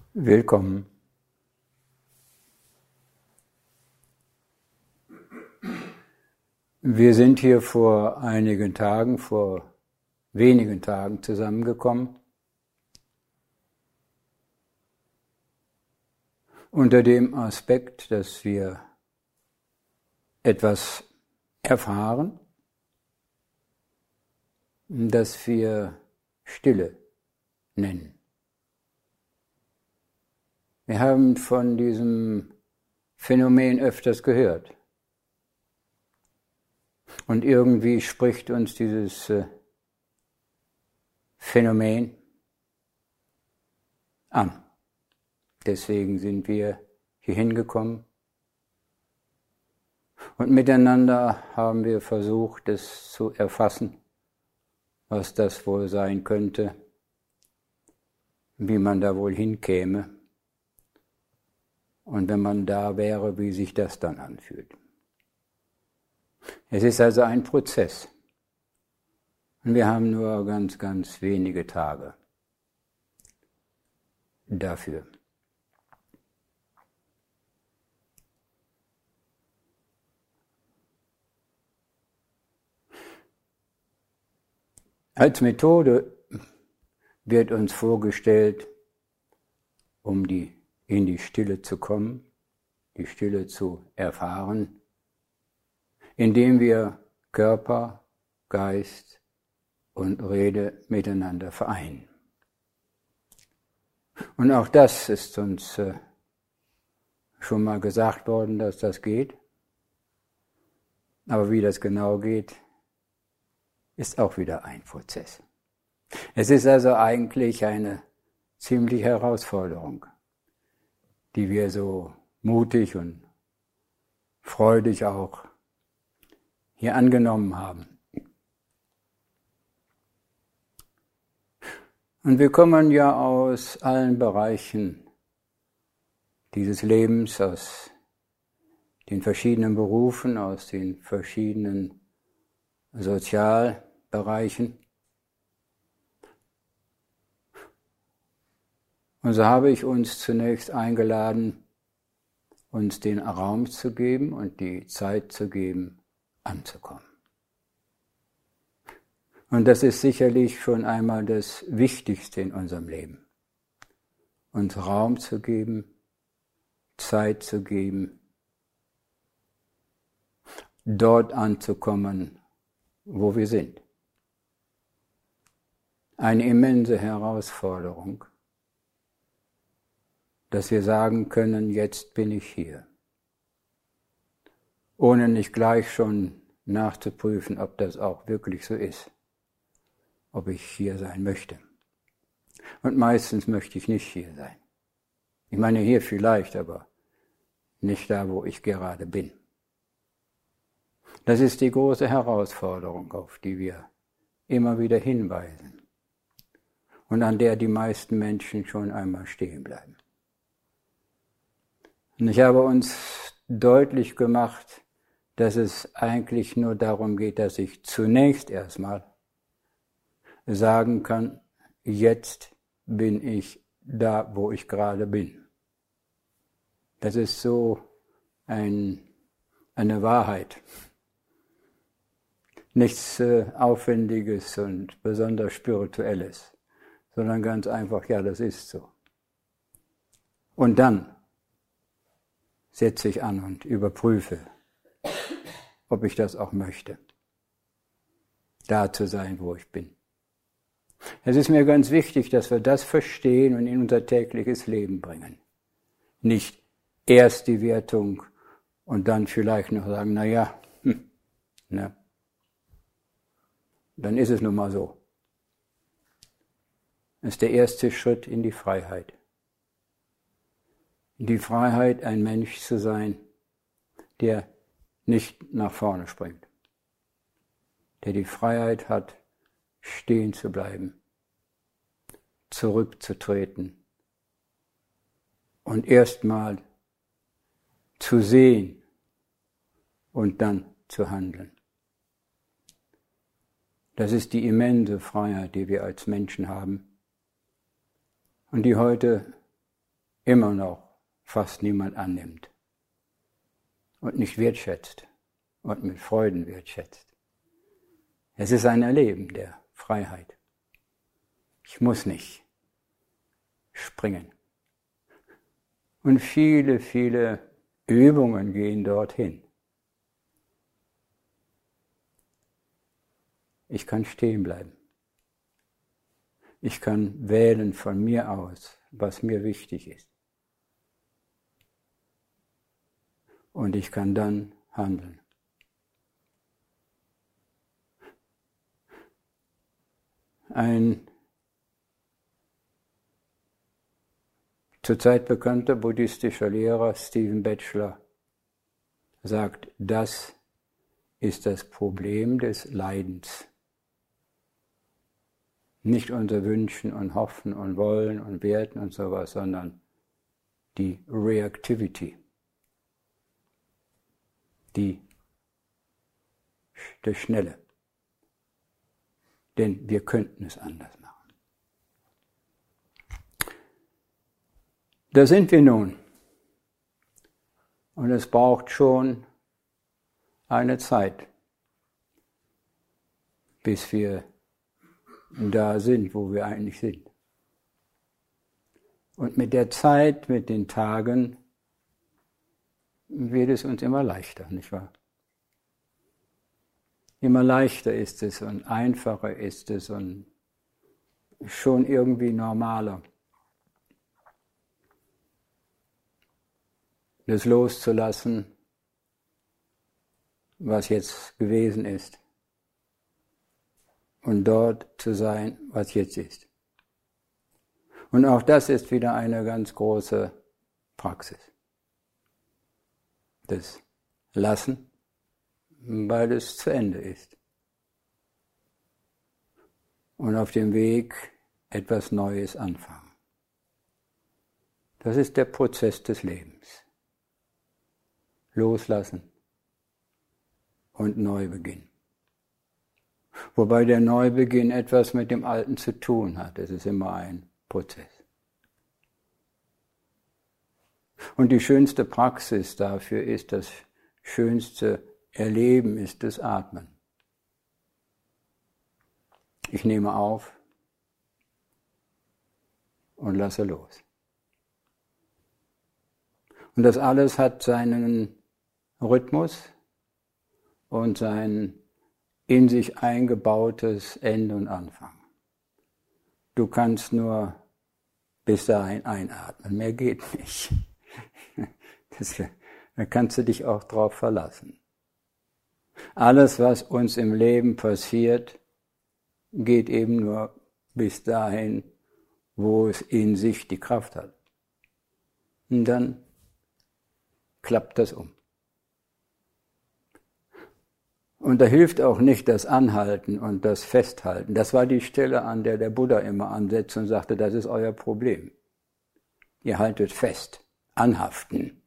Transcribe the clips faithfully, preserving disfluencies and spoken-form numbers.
Willkommen. Wir sind hier vor einigen Tagen, vor wenigen Tagen zusammengekommen, unter dem Aspekt, dass wir etwas erfahren, das wir Stille nennen. Wir haben von diesem Phänomen öfters gehört. Und irgendwie spricht uns dieses äh, Phänomen an. Deswegen sind wir hier hingekommen. Und miteinander haben wir versucht, es zu erfassen, was das wohl sein könnte, wie man da wohl hinkäme. Und wenn man da wäre, wie sich das dann anfühlt. Es ist also ein Prozess. Und wir haben nur ganz, ganz wenige Tage dafür. Als Methode wird uns vorgestellt, um die in die Stille zu kommen, die Stille zu erfahren, indem wir Körper, Geist und Rede miteinander vereinen. Und auch das ist uns äh, schon mal gesagt worden, dass das geht. Aber wie das genau geht, ist auch wieder ein Prozess. Es ist also eigentlich eine ziemliche Herausforderung, die wir so mutig und freudig auch hier angenommen haben. Und wir kommen ja aus allen Bereichen dieses Lebens, aus den verschiedenen Berufen, aus den verschiedenen Sozialbereichen. Und so habe ich uns zunächst eingeladen, uns den Raum zu geben und die Zeit zu geben, anzukommen. Und das ist sicherlich schon einmal das Wichtigste in unserem Leben. Uns Raum zu geben, Zeit zu geben, dort anzukommen, wo wir sind. Eine immense Herausforderung, dass wir sagen können, jetzt bin ich hier, ohne nicht gleich schon nachzuprüfen, ob das auch wirklich so ist, ob ich hier sein möchte. Und meistens möchte ich nicht hier sein. Ich meine hier vielleicht, aber nicht da, wo ich gerade bin. Das ist die große Herausforderung, auf die wir immer wieder hinweisen und an der die meisten Menschen schon einmal stehen bleiben. Und ich habe uns deutlich gemacht, dass es eigentlich nur darum geht, dass ich zunächst erstmal sagen kann, jetzt bin ich da, wo ich gerade bin. Das ist so ein, eine Wahrheit. Nichts äh, Aufwendiges und besonders Spirituelles, sondern ganz einfach, ja, das ist so. Und dann setze ich an und überprüfe, ob ich das auch möchte, da zu sein, wo ich bin. Es ist mir ganz wichtig, dass wir das verstehen und in unser tägliches Leben bringen. Nicht erst die Wertung und dann vielleicht noch sagen, na ja, hm, ne, dann ist es nun mal so. Das ist der erste Schritt in die Freiheit. In die Freiheit, ein Mensch zu sein, der nicht nach vorne springt. Der die Freiheit hat, stehen zu bleiben, zurückzutreten und erstmal zu sehen und dann zu handeln. Das ist die immense Freiheit, die wir als Menschen haben und die heute immer noch fast niemand annimmt und nicht wertschätzt und mit Freuden wertschätzt. Es ist ein Erleben der Freiheit. Ich muss nicht springen. Und viele, viele Übungen gehen dorthin. Ich kann stehen bleiben. Ich kann wählen von mir aus, was mir wichtig ist. Und ich kann dann handeln. Ein zurzeit bekannter buddhistischer Lehrer, Stephen Batchelor, sagt, das ist das Problem des Leidens. Nicht unser Wünschen und Hoffen und Wollen und Werten und sowas, sondern die Reactivity, die, das Schnelle. Denn wir könnten es anders machen. Da sind wir nun. Und es braucht schon eine Zeit, bis wir da sind, wo wir eigentlich sind. Und mit der Zeit, mit den Tagen, wird es uns immer leichter, nicht wahr? Immer leichter ist es und einfacher ist es und schon irgendwie normaler. Das loszulassen, was jetzt gewesen ist. Und dort zu sein, was jetzt ist. Und auch das ist wieder eine ganz große Praxis. Das Lassen, weil es zu Ende ist. Und auf dem Weg etwas Neues anfangen. Das ist der Prozess des Lebens. Loslassen und Neubeginn. Wobei der Neubeginn etwas mit dem Alten zu tun hat. Es ist immer ein Prozess. Und die schönste Praxis dafür ist, das schönste Erleben ist das Atmen. Ich nehme auf und lasse los. Und das alles hat seinen Rhythmus und sein in sich eingebautes Ende und Anfang. Du kannst nur bis dahin einatmen, mehr geht nicht. Das, da kannst du dich auch drauf verlassen. Alles, was uns im Leben passiert, geht eben nur bis dahin, wo es in sich die Kraft hat. Und dann klappt das um. Und da hilft auch nicht das Anhalten und das Festhalten. Das war die Stelle, an der der Buddha immer ansetzt und sagte, das ist euer Problem. Ihr haltet fest, anhaften.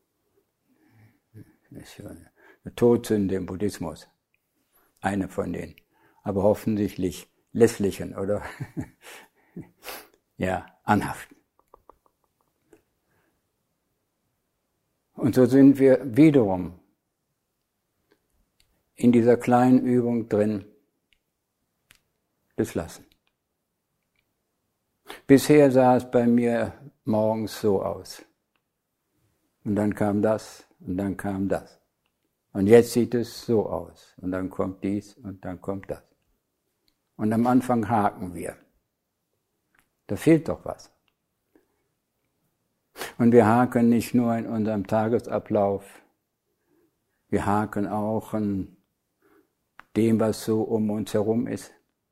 Das ist ja eine Todsünde im Buddhismus. Eine von denen. Aber offensichtlich lässlichen, oder? Ja, anhaften. Und so sind wir wiederum in dieser kleinen Übung drin, das Lassen. Bisher sah es bei mir morgens so aus. Und dann kam das und dann kam das. Und jetzt sieht es so aus. Und dann kommt dies und dann kommt das. Und am Anfang haken wir. Da fehlt doch was. Und wir haken nicht nur in unserem Tagesablauf, wir haken auch an dem, was so um uns herum ist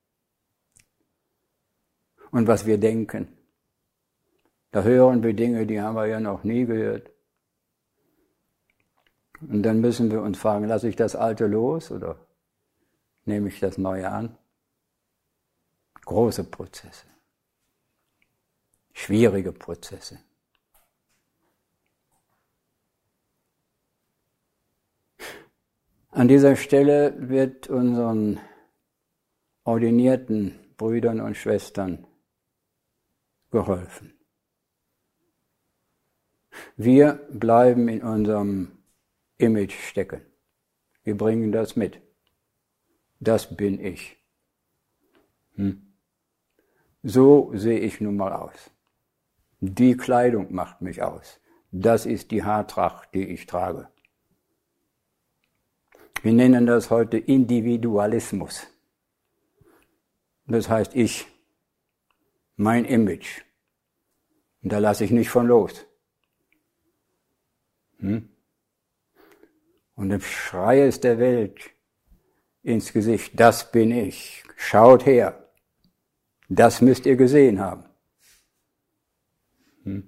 und was wir denken. Da hören wir Dinge, die haben wir ja noch nie gehört. Und dann müssen wir uns fragen, lasse ich das Alte los oder nehme ich das Neue an? Große Prozesse, schwierige Prozesse. An dieser Stelle wird unseren ordinierten Brüdern und Schwestern geholfen. Wir bleiben in unserem Image stecken. Wir bringen das mit. Das bin ich. Hm. So sehe ich nun mal aus. Die Kleidung macht mich aus. Das ist die Haartracht, die ich trage. Wir nennen das heute Individualismus. Das heißt ich, mein Image. Und da lasse ich nicht von los. Hm? Und dann schreie es der Welt ins Gesicht, das bin ich, schaut her, das müsst ihr gesehen haben. Hm?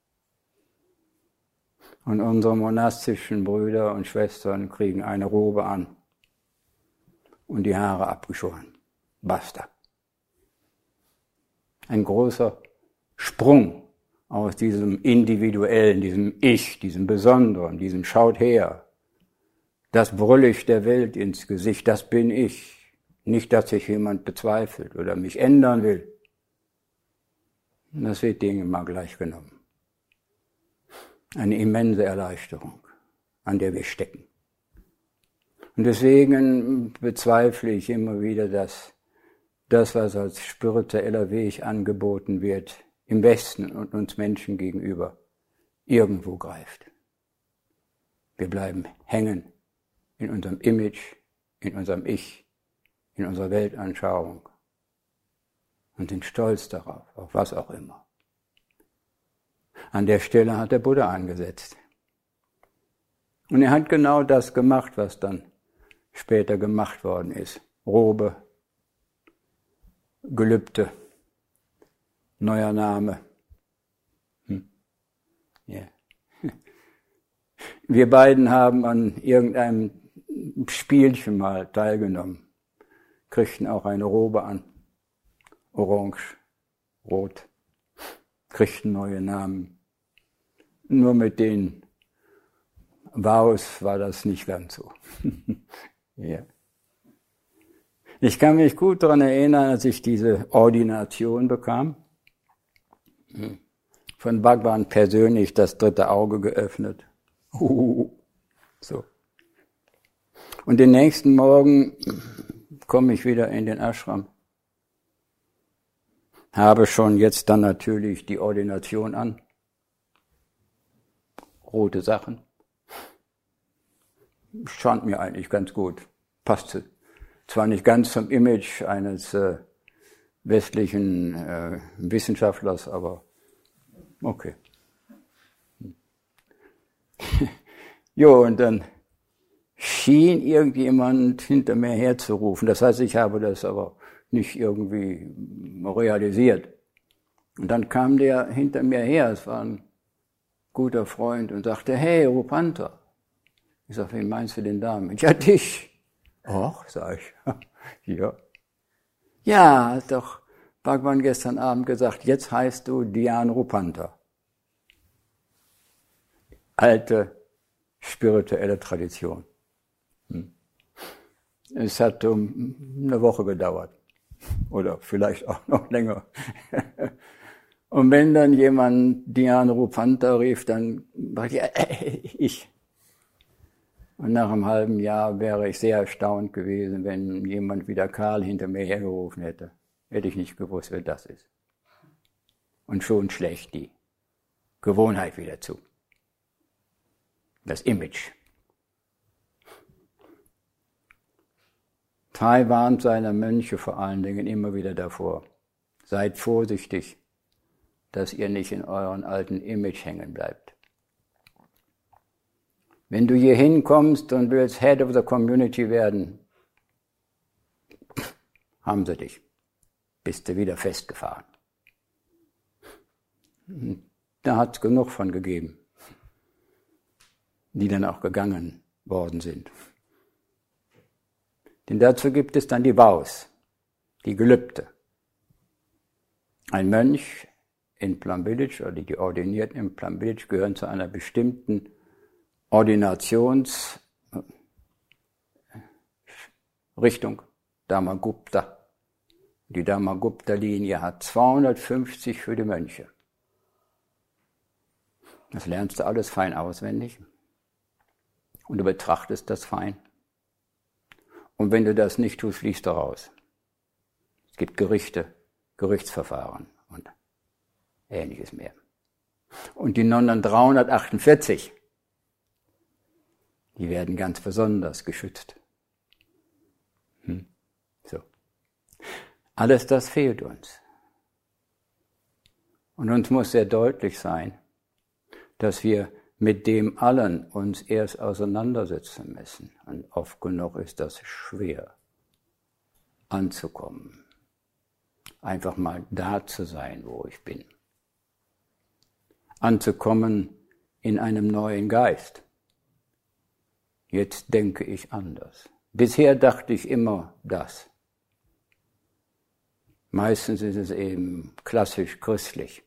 Und unsere monastischen Brüder und Schwestern kriegen eine Robe an und die Haare abgeschoren. Basta. Ein großer Sprung aus diesem Individuellen, diesem Ich, diesem Besonderen, diesem Schaut her. Das brülle ich der Welt ins Gesicht, das bin ich. Nicht, dass sich jemand bezweifelt oder mich ändern will. Das wird denen mal gleich genommen. Eine immense Erleichterung, an der wir stecken. Und deswegen bezweifle ich immer wieder, dass das, was als spiritueller Weg angeboten wird, im Westen und uns Menschen gegenüber, irgendwo greift. Wir bleiben hängen in unserem Image, in unserem Ich, in unserer Weltanschauung und sind stolz darauf, auf was auch immer. An der Stelle hat der Buddha angesetzt. Und er hat genau das gemacht, was dann später gemacht worden ist. Robe, Gelübde, neuer Name. Hm. Yeah. Wir beiden haben an irgendeinem Spielchen mal teilgenommen, kriegten auch eine Robe an, orange, rot, kriegten neue Namen. Nur mit den Vows war das nicht ganz so. Ja. Ich kann mich gut daran erinnern, als ich diese Ordination bekam, von Bhagwan persönlich das dritte Auge geöffnet. Uh, so. Und den nächsten Morgen komme ich wieder in den Ashram. Habe schon jetzt dann natürlich die Ordination an. Rote Sachen. Stand mir eigentlich ganz gut. Passte. Zwar nicht ganz zum Image eines äh, westlichen äh, Wissenschaftlers, aber okay. Jo, und dann schien irgendjemand hinter mir herzurufen. Das heißt, ich habe das aber nicht irgendwie realisiert. Und dann kam der hinter mir her, es war ein guter Freund, und sagte, hey, Rupanta. Ich sage, wen meinst du denn damit? Ja, dich. Och, sag ich, ja. Ja, hat doch Bhagwan gestern Abend gesagt, jetzt heißt du Dhyan Rupanta. Alte spirituelle Tradition. Hm. Es hat um eine Woche gedauert. Oder vielleicht auch noch länger. Und wenn dann jemand Dhyan Rupanta rief, dann dachte ich, äh, ich. Und nach einem halben Jahr wäre ich sehr erstaunt gewesen, wenn jemand wie der Karl hinter mir hergerufen hätte. Hätte ich nicht gewusst, wer das ist. Und schon schlägt die Gewohnheit wieder zu. Das Image. Thai warnt seine Mönche vor allen Dingen immer wieder davor. Seid vorsichtig, dass ihr nicht in euren alten Image hängen bleibt. Wenn du hier hinkommst und willst Head of the Community werden, haben sie dich. Bist du wieder festgefahren. Da hat es genug von gegeben, die dann auch gegangen worden sind. Denn dazu gibt es dann die Vows, die Gelübde. Ein Mönch in Plum Village oder die Ordinierten in Plum Village gehören zu einer bestimmten Ordinationsrichtung, Dharmagupta. Die Dharmagupta-Linie hat zweihundertfünfzig für die Mönche. Das lernst du alles fein auswendig und du betrachtest das fein. Und wenn du das nicht tust, fliegst du raus. Es gibt Gerichte, Gerichtsverfahren und Ähnliches mehr. Und die neunhundertachtundvierzig, die werden ganz besonders geschützt. Hm. So. Alles das fehlt uns. Und uns muss sehr deutlich sein, dass wir mit dem allen uns erst auseinandersetzen müssen. Und oft genug ist das schwer, anzukommen. Einfach mal da zu sein, wo ich bin. Anzukommen in einem neuen Geist. Jetzt denke ich anders. Bisher dachte ich immer das. Meistens ist es eben klassisch christlich.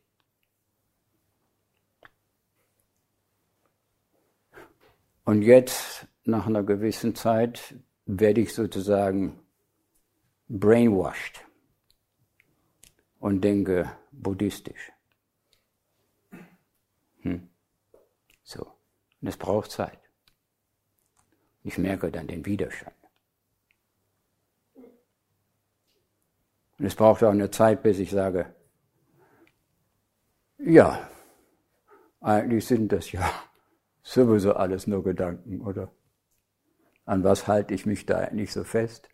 Und jetzt, nach einer gewissen Zeit, werde ich sozusagen brainwashed und denke buddhistisch. Hm. So. Und es braucht Zeit. Ich merke dann den Widerstand. Und es braucht auch eine Zeit, bis ich sage, ja, eigentlich sind das ja sowieso alles nur Gedanken, oder? An was halte ich mich da eigentlich so fest?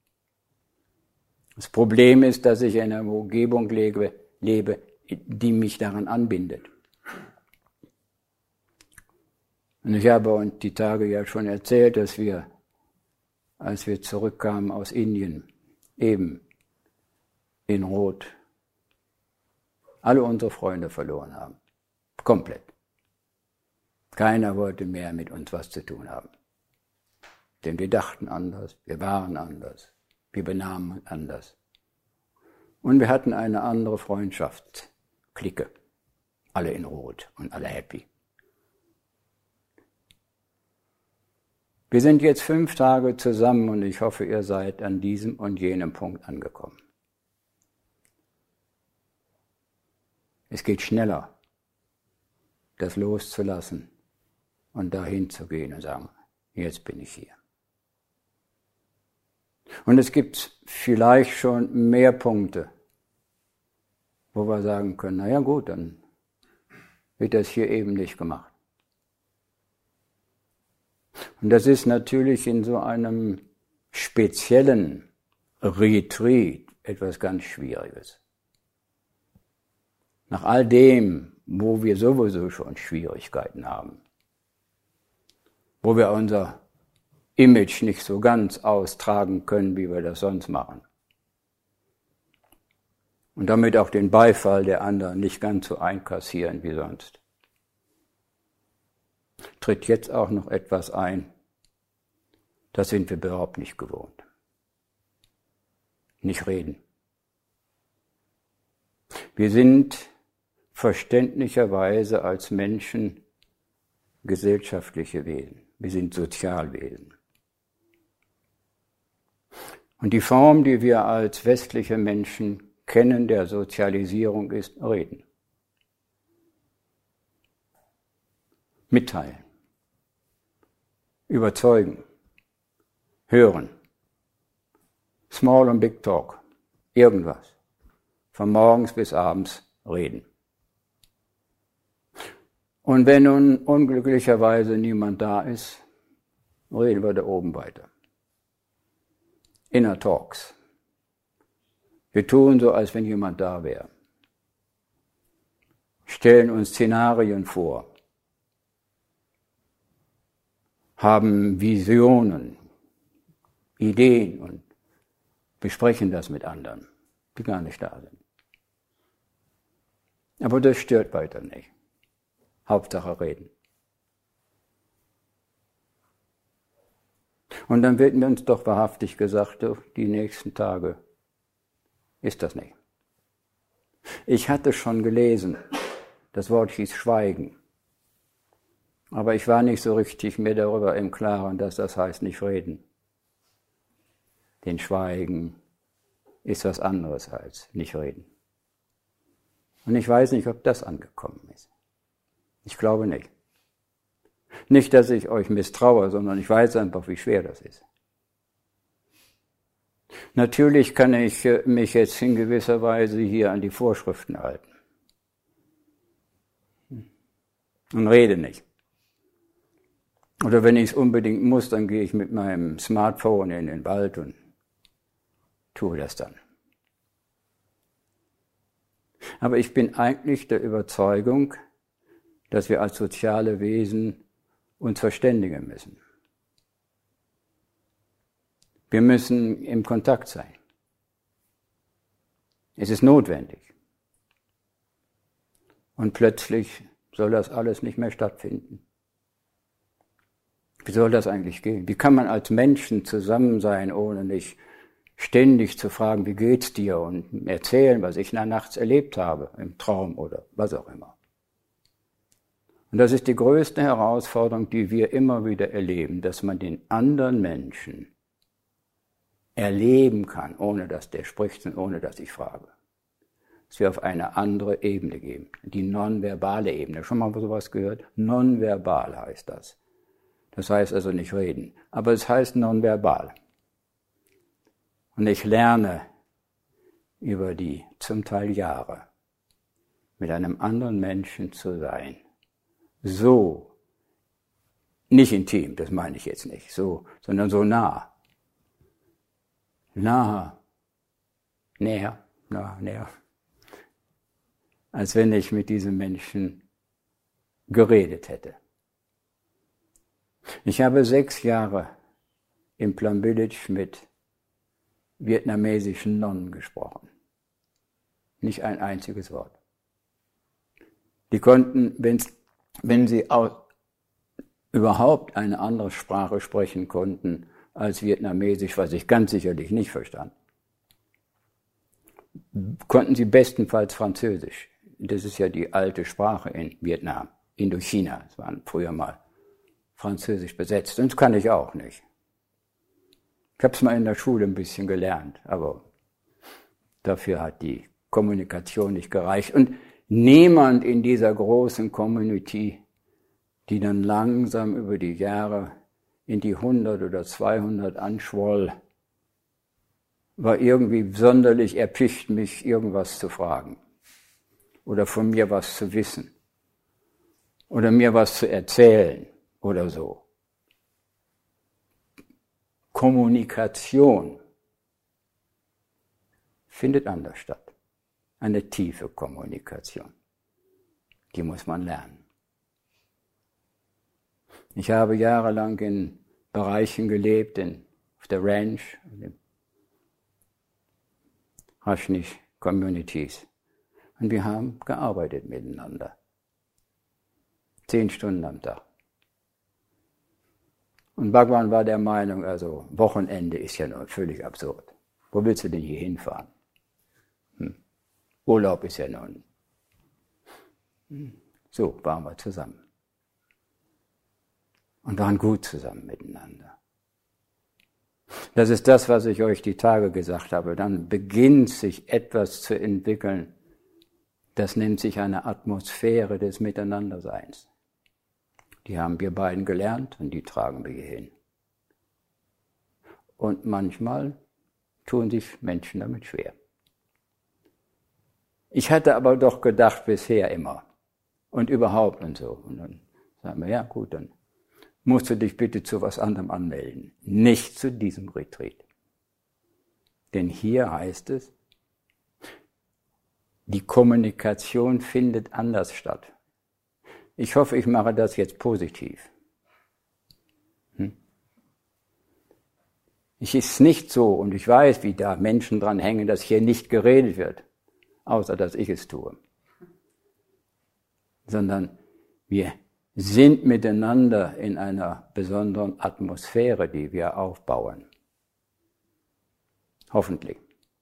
Das Problem ist, dass ich in einer Umgebung lebe, lebe, die mich daran anbindet. Und ich habe uns die Tage ja schon erzählt, dass wir, als wir zurückkamen aus Indien, eben in Rot, alle unsere Freunde verloren haben. Komplett. Keiner wollte mehr mit uns was zu tun haben. Denn wir dachten anders, wir waren anders, wir benahmen uns anders. Und wir hatten eine andere Freundschaftsklicke. Alle in Rot und alle happy. Wir sind jetzt fünf Tage zusammen und ich hoffe, ihr seid an diesem und jenem Punkt angekommen. Es geht schneller, das loszulassen und dahin zu gehen und sagen, jetzt bin ich hier. Und es gibt vielleicht schon mehr Punkte, wo wir sagen können, na ja gut, dann wird das hier eben nicht gemacht. Und das ist natürlich in so einem speziellen Retreat etwas ganz Schwieriges. Nach all dem, wo wir sowieso schon Schwierigkeiten haben, wo wir unser Image nicht so ganz austragen können, wie wir das sonst machen. Und damit auch den Beifall der anderen nicht ganz so einkassieren wie sonst. Tritt jetzt auch noch etwas ein, das sind wir überhaupt nicht gewohnt. Nicht reden. Wir sind verständlicherweise als Menschen gesellschaftliche Wesen. Wir sind Sozialwesen. Und die Form, die wir als westliche Menschen kennen, der Sozialisierung, ist Reden. Mitteilen. Überzeugen. Hören. Small und Big Talk. Irgendwas. Von morgens bis abends reden. Und wenn nun unglücklicherweise niemand da ist, reden wir da oben weiter. Inner Talks. Wir tun so, als wenn jemand da wäre. Stellen uns Szenarien vor. Haben Visionen, Ideen und besprechen das mit anderen, die gar nicht da sind. Aber das stört weiter nicht. Hauptsache reden. Und dann wird mir uns doch wahrhaftig gesagt, die nächsten Tage ist das nicht. Ich hatte schon gelesen, das Wort hieß Schweigen. Aber ich war nicht so richtig mir darüber im Klaren, dass das heißt nicht reden. Denn Schweigen ist was anderes als nicht reden. Und ich weiß nicht, ob das angekommen ist. Ich glaube nicht. Nicht, dass ich euch misstraue, sondern ich weiß einfach, wie schwer das ist. Natürlich kann ich mich jetzt in gewisser Weise hier an die Vorschriften halten. Und rede nicht. Oder wenn ich es unbedingt muss, dann gehe ich mit meinem Smartphone in den Wald und tue das dann. Aber ich bin eigentlich der Überzeugung, dass wir als soziale Wesen uns verständigen müssen. Wir müssen im Kontakt sein. Es ist notwendig. Und plötzlich soll das alles nicht mehr stattfinden. Wie soll das eigentlich gehen? Wie kann man als Menschen zusammen sein, ohne nicht ständig zu fragen, wie geht's dir, und erzählen, was ich nachts erlebt habe, im Traum oder was auch immer. Und das ist die größte Herausforderung, die wir immer wieder erleben, dass man den anderen Menschen erleben kann, ohne dass der spricht und ohne dass ich frage. Dass wir auf eine andere Ebene gehen, die nonverbale Ebene. Schon mal sowas gehört? Nonverbal heißt das. Das heißt also nicht reden, aber es heißt nonverbal. Und ich lerne über die zum Teil Jahre mit einem anderen Menschen zu sein. So, nicht intim, das meine ich jetzt nicht, so, sondern so nah. Nah, näher, nah, näher. Als wenn ich mit diesem Menschen geredet hätte. Ich habe sechs Jahre im Plum Village mit vietnamesischen Nonnen gesprochen. Nicht ein einziges Wort. Die konnten, wenn's, wenn sie auch überhaupt eine andere Sprache sprechen konnten als Vietnamesisch, was ich ganz sicherlich nicht verstand, konnten sie bestenfalls Französisch. Das ist ja die alte Sprache in Vietnam, Indochina. Es waren früher mal Französisch besetzt. Und das kann ich auch nicht. Ich habe es mal in der Schule ein bisschen gelernt, aber dafür hat die Kommunikation nicht gereicht. Und niemand in dieser großen Community, die dann langsam über die Jahre in die hundert oder zweihundert anschwoll, war irgendwie sonderlich erpicht, mich irgendwas zu fragen oder von mir was zu wissen oder mir was zu erzählen oder so. Kommunikation findet anders statt. Eine tiefe Kommunikation. Die muss man lernen. Ich habe jahrelang in Bereichen gelebt, in, auf der Ranch, in den Haschnish Communities. Und wir haben gearbeitet miteinander. Zehn Stunden am Tag. Und Bhagwan war der Meinung, also Wochenende ist ja nur völlig absurd. Wo willst du denn hier hinfahren? Hm. Urlaub ist ja nun. Hm. So waren wir zusammen. Und waren gut zusammen miteinander. Das ist das, was ich euch die Tage gesagt habe. Dann beginnt sich etwas zu entwickeln, das nennt sich eine Atmosphäre des Miteinanderseins. Die haben wir beiden gelernt und die tragen wir hier hin. Und manchmal tun sich Menschen damit schwer. Ich hatte aber doch gedacht bisher immer und überhaupt und so. Und dann sagen wir, ja gut, dann musst du dich bitte zu was anderem anmelden. Nicht zu diesem Retreat. Denn hier heißt es, die Kommunikation findet anders statt. Ich hoffe, ich mache das jetzt positiv. Hm? Es ist nicht so, und ich weiß, wie da Menschen dran hängen, dass hier nicht geredet wird, außer dass ich es tue. Sondern wir sind miteinander in einer besonderen Atmosphäre, die wir aufbauen. Hoffentlich.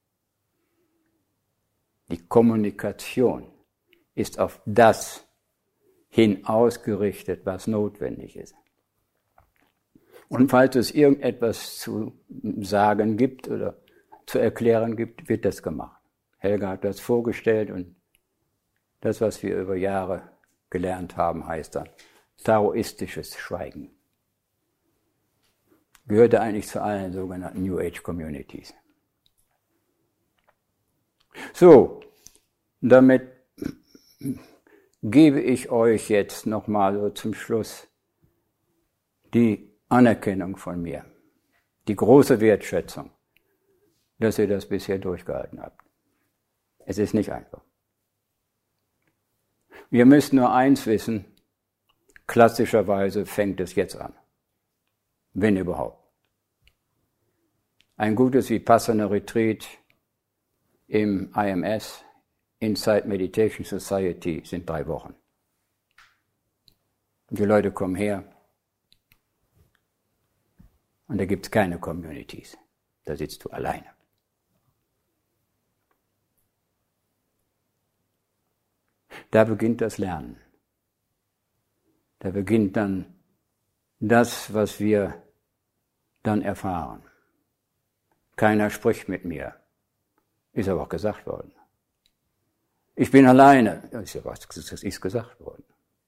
Die Kommunikation ist auf das hin ausgerichtet, was notwendig ist. Und falls es irgendetwas zu sagen gibt oder zu erklären gibt, wird das gemacht. Helga hat das vorgestellt und das, was wir über Jahre gelernt haben, heißt dann taoistisches Schweigen. Gehörte eigentlich zu allen sogenannten New Age Communities. So, damit gebe ich euch jetzt nochmal so zum Schluss die Anerkennung von mir, die große Wertschätzung, dass ihr das bisher durchgehalten habt. Es ist nicht einfach. Wir müssen nur eins wissen, klassischerweise fängt es jetzt an, wenn überhaupt. Ein gutes Vipassana Retreat im I M S, Insight Meditation Society, sind drei Wochen. Die Leute kommen her und da gibt es keine Communities. Da sitzt du alleine. Da beginnt das Lernen. Da beginnt dann das, was wir dann erfahren. Keiner spricht mit mir. Ist aber auch gesagt worden. Ich bin alleine. Das ist gesagt worden.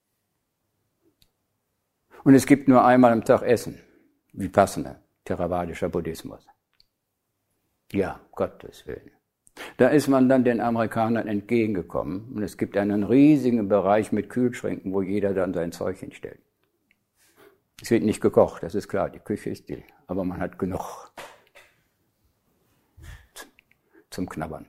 Und es gibt nur einmal am Tag Essen. Vipassana, theravadischer Buddhismus. Ja, Gottes Willen. Da ist man dann den Amerikanern entgegengekommen und es gibt einen riesigen Bereich mit Kühlschränken, wo jeder dann sein Zeug hinstellt. Es wird nicht gekocht, das ist klar, die Küche ist still, aber man hat genug zum Knabbern.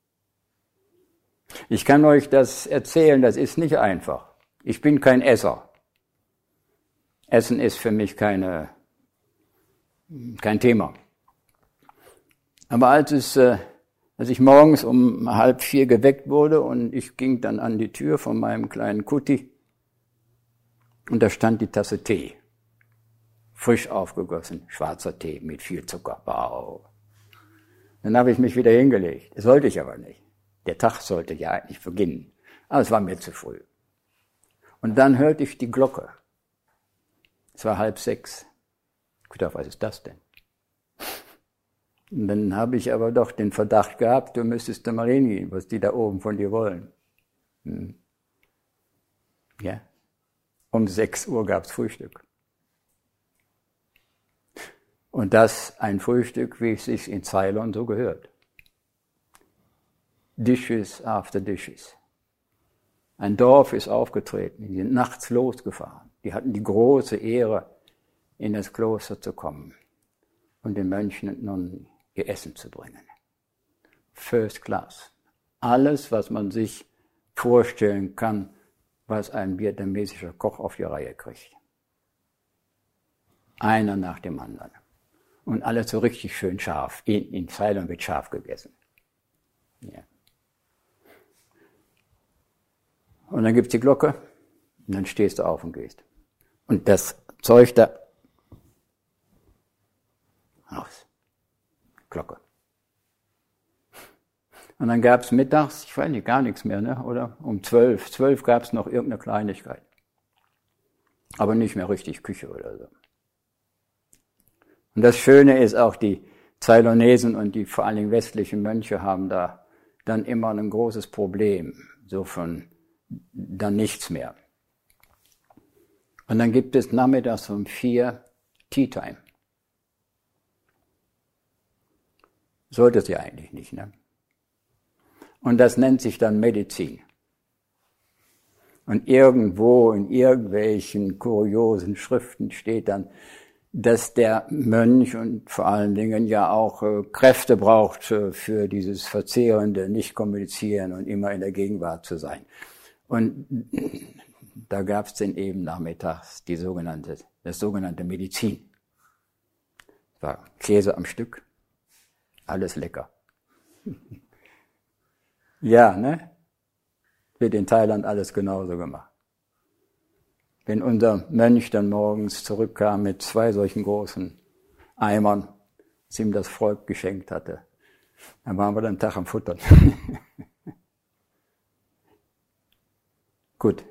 Ich kann euch das erzählen, das ist nicht einfach. Ich bin kein Esser. Essen ist für mich keine, kein Thema. Aber als es äh, Als ich morgens um halb vier geweckt wurde und ich ging dann an die Tür von meinem kleinen Kuti und da stand die Tasse Tee. Frisch aufgegossen, schwarzer Tee mit viel Zucker. Wow. Dann habe ich mich wieder hingelegt. Das sollte ich aber nicht. Der Tag sollte ja eigentlich beginnen. Aber es war mir zu früh. Und dann hörte ich die Glocke. Es war halb sechs. Ich dachte, was ist das denn? Und dann habe ich aber doch den Verdacht gehabt, du müsstest da mal hingehen, was die da oben von dir wollen. Hm. Ja. Um sechs Uhr gab's Frühstück. Und das ein Frühstück, wie es sich in Ceylon so gehört. Dishes after dishes. Ein Dorf ist aufgetreten, die sind nachts losgefahren. Die hatten die große Ehre, in das Kloster zu kommen und den Mönchen und Nonnen ihr Essen zu bringen. First class. Alles, was man sich vorstellen kann, was ein vietnamesischer Koch auf die Reihe kriegt. Einer nach dem anderen. Und alles so richtig schön scharf. In, in Ceylon wird scharf gegessen. Ja. Und dann gibt's die Glocke und dann stehst du auf und gehst. Und das Zeug da aus. Glocke. Und dann gab's mittags, ich weiß nicht, gar nichts mehr, ne? Oder um zwölf. Zwölf gab's noch irgendeine Kleinigkeit. Aber nicht mehr richtig Küche oder so. Und das Schöne ist auch, die Ceylonesen und die vor allen Dingen westlichen Mönche haben da dann immer ein großes Problem. So von dann nichts mehr. Und dann gibt es nachmittags um vier Tea Time. Sollte es ja eigentlich nicht, ne? Und das nennt sich dann Medizin. Und irgendwo in irgendwelchen kuriosen Schriften steht dann, dass der Mönch und vor allen Dingen ja auch äh, Kräfte braucht äh, für dieses verzehrende Nicht-Kommunizieren und immer in der Gegenwart zu sein. Und da gab es dann eben nachmittags die sogenannte, das sogenannte Medizin. Das war Käse am Stück. Alles lecker. Ja, ne? Wird in Thailand alles genauso gemacht. Wenn unser Mönch dann morgens zurückkam mit zwei solchen großen Eimern, das ihm das Volk geschenkt hatte, dann waren wir dann Tag am Futtern. Gut.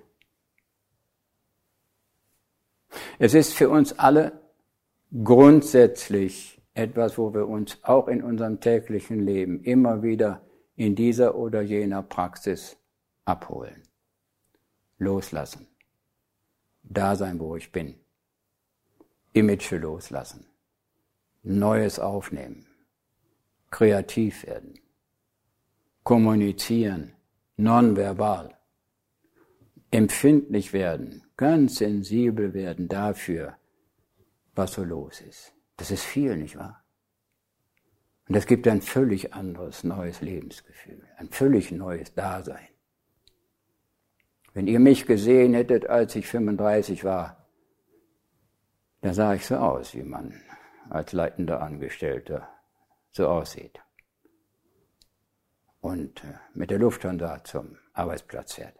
Es ist für uns alle grundsätzlich etwas, wo wir uns auch in unserem täglichen Leben immer wieder in dieser oder jener Praxis abholen. loslassen. Da sein, wo ich bin. Image loslassen. Neues aufnehmen. Kreativ werden. Kommunizieren. Nonverbal. Empfindlich werden. Ganz sensibel werden dafür, was so los ist. Das ist viel, nicht wahr? Und das gibt ein völlig anderes, neues Lebensgefühl. Ein völlig neues Dasein. Wenn ihr mich gesehen hättet, als ich fünfunddreißig war, da sah ich so aus, wie man als leitender Angestellter so aussieht. Und mit der Lufthansa zum Arbeitsplatz fährt.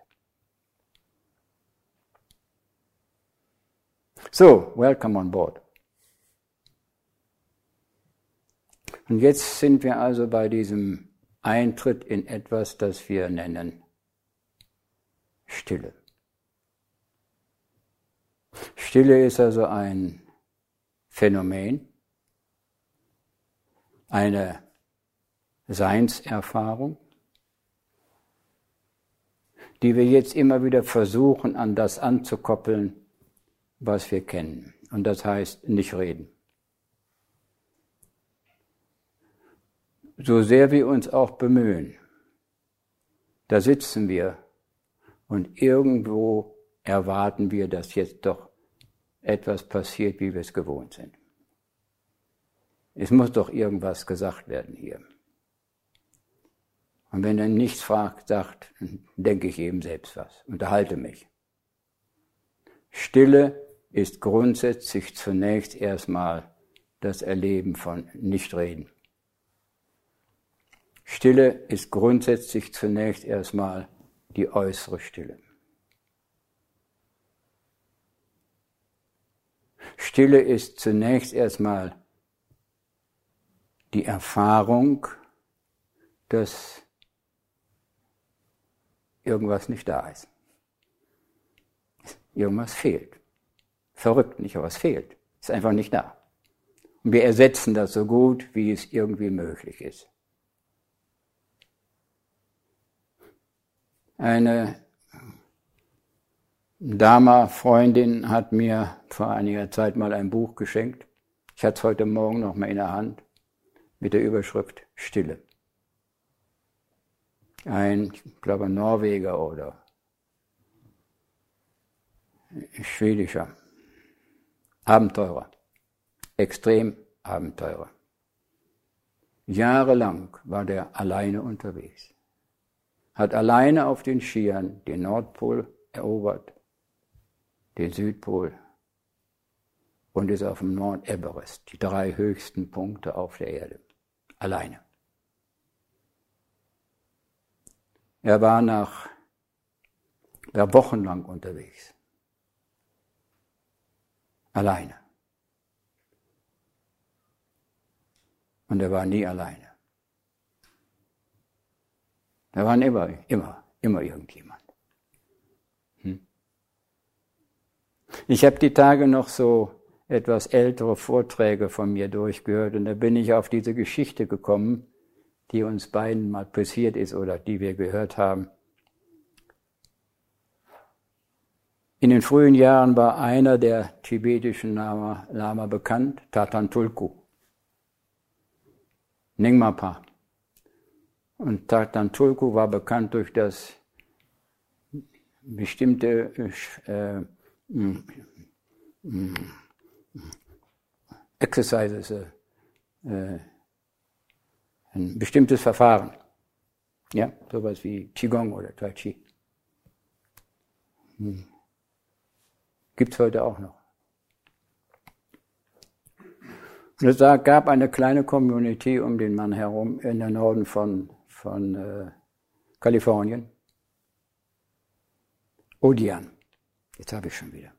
So, welcome on board. Und jetzt sind wir also bei diesem Eintritt in etwas, das wir nennen Stille. Stille ist also ein Phänomen, eine Seinserfahrung, die wir jetzt immer wieder versuchen, an das anzukoppeln, was wir kennen. Und das heißt, nicht reden. So sehr wir uns auch bemühen, da sitzen wir und irgendwo erwarten wir, dass jetzt doch etwas passiert, wie wir es gewohnt sind. Es muss doch irgendwas gesagt werden hier. Und wenn er nichts fragt, sagt, denke ich eben selbst was, unterhalte mich. Stille ist grundsätzlich zunächst erstmal das Erleben von Nichtreden. Stille ist grundsätzlich zunächst erstmal die äußere Stille. Stille ist zunächst erstmal die Erfahrung, dass irgendwas nicht da ist. Irgendwas fehlt. Verrückt nicht, aber es fehlt. Es ist einfach nicht da. Und wir ersetzen das so gut, wie es irgendwie möglich ist. Eine Dama-Freundin hat mir vor einiger Zeit mal ein Buch geschenkt. Ich hatte es heute Morgen noch mal in der Hand mit der Überschrift Stille. Ein, ich glaube, Norweger oder schwedischer Abenteurer, extrem Abenteurer. Jahrelang war der alleine unterwegs. Hat alleine auf den Skiern den Nordpol erobert, den Südpol und ist auf dem Mount Everest, die drei höchsten Punkte auf der Erde, alleine. Er war nach, war wochenlang unterwegs, alleine. Und er war nie alleine. Da waren immer, immer, immer irgendjemand. Hm? Ich habe die Tage noch so etwas ältere Vorträge von mir durchgehört und da bin ich auf diese Geschichte gekommen, die uns beiden mal passiert ist oder die wir gehört haben. In den frühen Jahren war einer der tibetischen Lama, Lama bekannt, Thatan Tulku, Nyingma. Und Thatan Tulku war bekannt durch das bestimmte äh, äh, Exercises, äh, ein bestimmtes Verfahren. Ja, sowas wie Qigong oder Tai Chi. Hm. Gibt's heute auch noch. Und es gab eine kleine Community um den Mann herum in der Norden von von äh, Kalifornien. Odian. Jetzt habe ich schon wieder.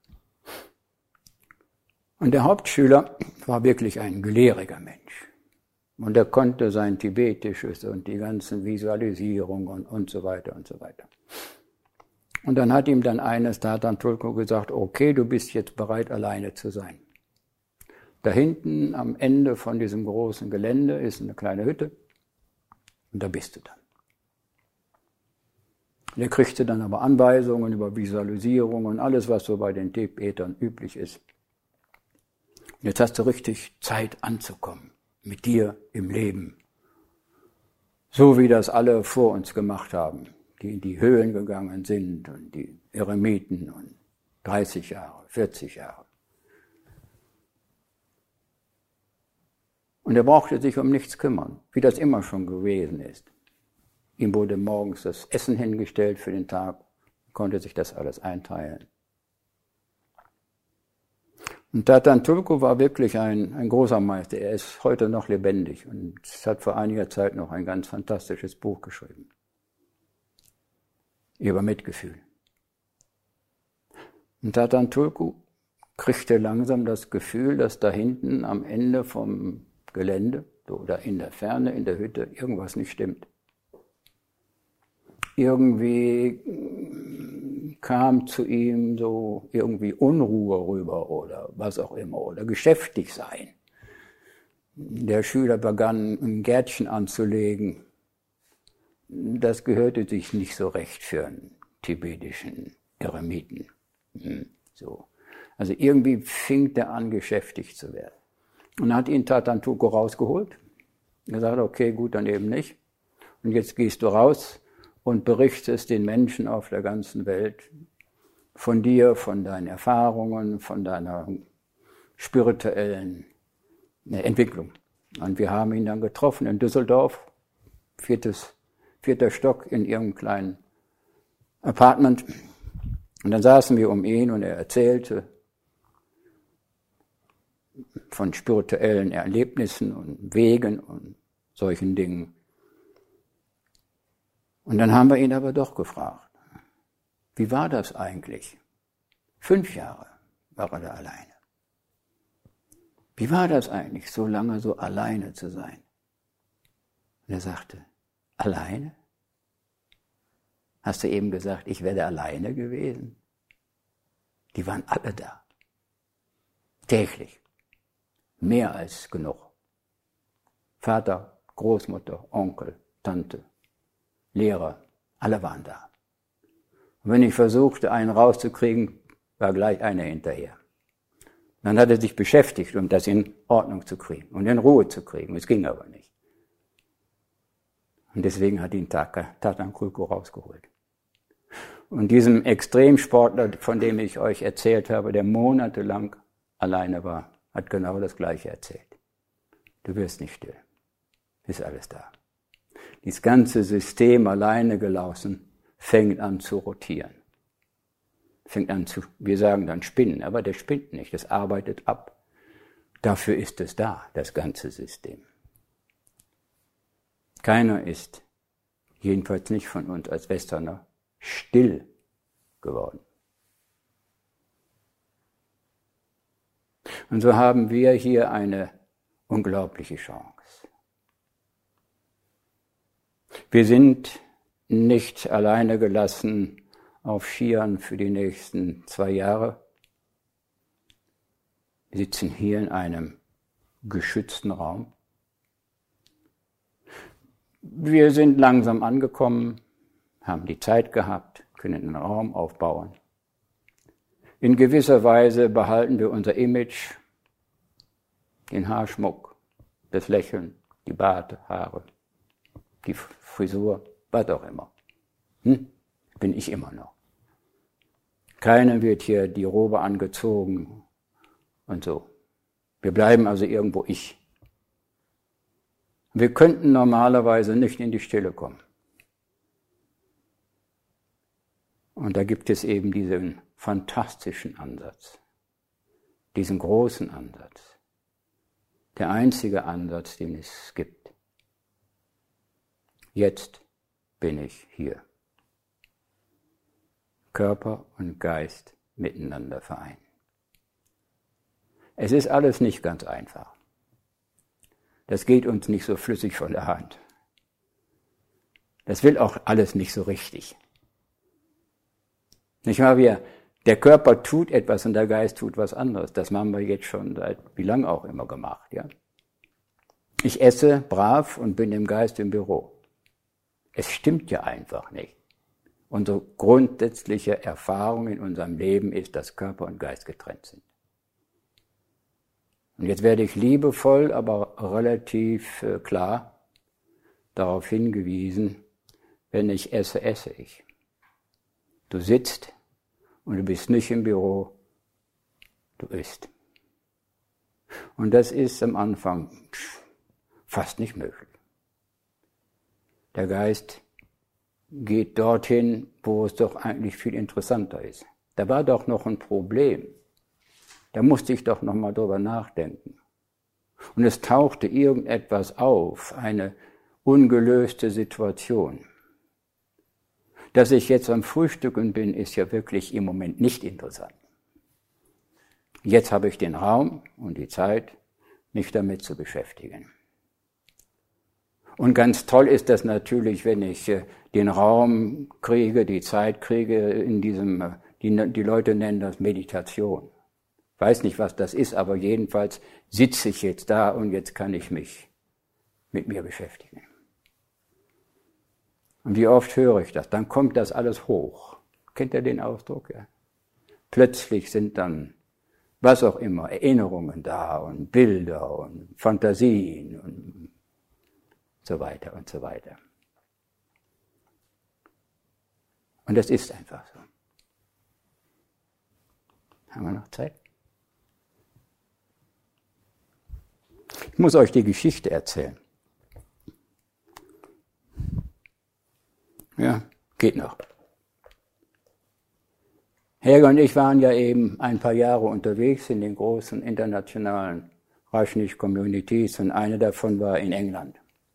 Und der Hauptschüler war wirklich ein gelehriger Mensch. Und er konnte sein Tibetisches und die ganzen Visualisierungen und, und so weiter und so weiter. Und dann hat ihm dann eines Thatan Tulku gesagt, okay, du bist jetzt bereit, alleine zu sein. Da hinten am Ende von diesem großen Gelände ist eine kleine Hütte. Und da bist du dann. Der kriegte dann aber Anweisungen über Visualisierung und alles, was so bei den Tibetern üblich ist. Jetzt hast du richtig Zeit anzukommen, mit dir im Leben. So wie das alle vor uns gemacht haben, die in die Höhlen gegangen sind und die Eremiten und dreißig Jahre, vierzig Jahre. Und er brauchte sich um nichts kümmern, wie das immer schon gewesen ist. Ihm wurde morgens das Essen hingestellt für den Tag, konnte sich das alles einteilen. Und Tatan Tulku war wirklich ein, ein großer Meister. Er ist heute noch lebendig und hat vor einiger Zeit noch ein ganz fantastisches Buch geschrieben. Über Mitgefühl. Und Tatan Tulku kriegte langsam das Gefühl, dass da hinten am Ende vom Gelände oder in der Ferne, in der Hütte, irgendwas nicht stimmt. Irgendwie kam zu ihm so irgendwie Unruhe rüber oder was auch immer oder geschäftig sein. Der Schüler begann ein Gärtchen anzulegen. Das gehörte sich nicht so recht für einen tibetischen Eremiten. So. Also irgendwie fing der an, geschäftig zu werden. Und hat ihn Tatan Tulku rausgeholt. Er sagte, okay, gut, dann eben nicht. Und jetzt gehst du raus und berichtest den Menschen auf der ganzen Welt von dir, von deinen Erfahrungen, von deiner spirituellen Entwicklung. Und wir haben ihn dann getroffen in Düsseldorf, viertes, vierter Stock in irgendeinem kleinen Apartment. Und dann saßen wir um ihn und er erzählte von spirituellen Erlebnissen und Wegen und solchen Dingen. Und dann haben wir ihn aber doch gefragt, wie war das eigentlich? Fünf Jahre war er da alleine. Wie war das eigentlich, so lange so alleine zu sein? Und er sagte, alleine? Hast du eben gesagt, ich wäre alleine gewesen? Die waren alle da. Täglich. Mehr als genug. Vater, Großmutter, Onkel, Tante, Lehrer, alle waren da. Und wenn ich versuchte, einen rauszukriegen, war gleich einer hinterher. Dann hat er sich beschäftigt, um das in Ordnung zu kriegen und in Ruhe zu kriegen. Es ging aber nicht. Und deswegen hat ihn Tatan Tulku rausgeholt. Und diesem Extremsportler, von dem ich euch erzählt habe, der monatelang alleine war, hat genau das Gleiche erzählt. Du wirst nicht still. Ist alles da. Dieses ganze System alleine gelassen fängt an zu rotieren. Fängt an zu, wir sagen dann spinnen, aber der spinnt nicht, das arbeitet ab. Dafür ist es da, das ganze System. Keiner ist, jedenfalls nicht von uns als Westerner, still geworden. Und so haben wir hier eine unglaubliche Chance. Wir sind nicht alleine gelassen auf Skiern für die nächsten zwei Jahre. Wir sitzen hier in einem geschützten Raum. Wir sind langsam angekommen, haben die Zeit gehabt, können einen Raum aufbauen. In gewisser Weise behalten wir unser Image, den Haarschmuck, das Lächeln, die Barthaare, die Frisur, was auch immer. Hm? Bin ich immer noch. Keiner wird hier die Robe angezogen und so. Wir bleiben also irgendwo ich. Wir könnten normalerweise nicht in die Stille kommen. Und da gibt es eben diesen fantastischen Ansatz, diesen großen Ansatz, der einzige Ansatz, den es gibt. Jetzt bin ich hier. Körper und Geist miteinander vereinen. Es ist alles nicht ganz einfach. Das geht uns nicht so flüssig von der Hand. Das will auch alles nicht so richtig. Nicht wahr? Wir, der Körper tut etwas und der Geist tut was anderes. Das haben wir jetzt schon seit wie lang auch immer gemacht. Ja? Ich esse brav und bin im Geist im Büro. Es stimmt ja einfach nicht. Unsere grundsätzliche Erfahrung in unserem Leben ist, dass Körper und Geist getrennt sind. Und jetzt werde ich liebevoll, aber relativ äh, klar darauf hingewiesen, wenn ich esse, esse ich. Du sitzt und du bist nicht im Büro, du isst. Und das ist am Anfang fast nicht möglich. Der Geist geht dorthin, wo es doch eigentlich viel interessanter ist. Da war doch noch ein Problem. Da musste ich doch noch mal drüber nachdenken. Und es tauchte irgendetwas auf, eine ungelöste Situation. Dass ich jetzt am Frühstücken bin, ist ja wirklich im Moment nicht interessant. Jetzt habe ich den Raum und die Zeit, mich damit zu beschäftigen. Und ganz toll ist das natürlich, wenn ich den Raum kriege, die Zeit kriege, in diesem, die, die Leute nennen das Meditation. Ich weiß nicht, was das ist, aber jedenfalls sitze ich jetzt da und jetzt kann ich mich mit mir beschäftigen. Und wie oft höre ich das? Dann kommt das alles hoch. Kennt ihr den Ausdruck? Ja? Plötzlich sind dann, was auch immer, Erinnerungen da und Bilder und Fantasien und so weiter und so weiter. Und das ist einfach so. Haben wir noch Zeit? Ich muss euch die Geschichte erzählen. Ja, geht noch. Helga und ich waren ja eben ein paar Jahre unterwegs in den großen internationalen Rajneesh-Communities und eine davon war in England.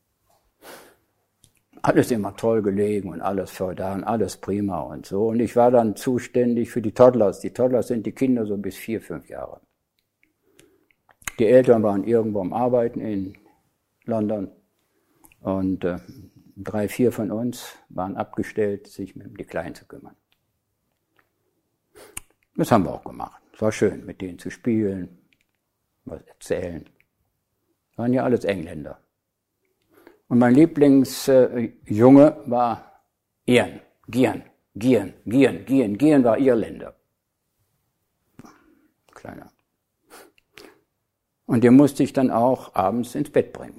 Alles immer toll gelegen und alles feudal, alles prima und so. Und ich war dann zuständig für die Toddlers. Die Toddlers sind die Kinder so bis vier, fünf Jahre. Die Eltern waren irgendwo am Arbeiten in London und äh, drei, vier von uns waren abgestellt, sich um die Kleinen zu kümmern. Das haben wir auch gemacht. Es war schön, mit denen zu spielen, was erzählen. Das waren ja alles Engländer. Und mein Lieblingsjunge äh, war Ian, Gian, Gian, Gian, Gian, Gian war Irländer. Kleiner. Und den musste ich dann auch abends ins Bett bringen.